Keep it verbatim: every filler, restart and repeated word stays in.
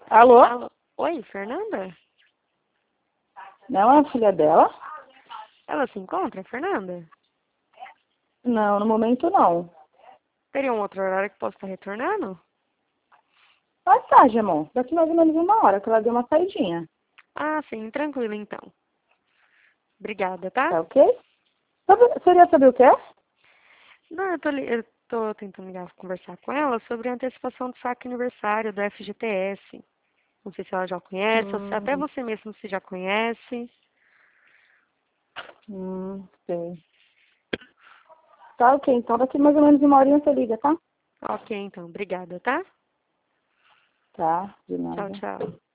Alô? Alô? Oi, Fernanda? Não é a filha dela? Ela se encontra, Fernanda? Não, no momento não. Teria um outro horário que posso estar retornando? Mais tarde, amor. Daqui mais ou menos uma hora que ela deu uma saidinha. Ah, sim, tranquilo então. Obrigada, tá? Tá ok? Sobre, seria sobre o quê? Não, eu tô, li- eu tô tentando ligar, conversar com ela sobre a antecipação do saque aniversário do F G T S. Não sei se ela já conhece, ou se até Hum, você mesmo se já conhece. hum, sei. Tá ok, então daqui mais ou menos uma horinha você liga, tá? Ok, então, obrigada, tá? Tá, de Tchau, nada. tchau.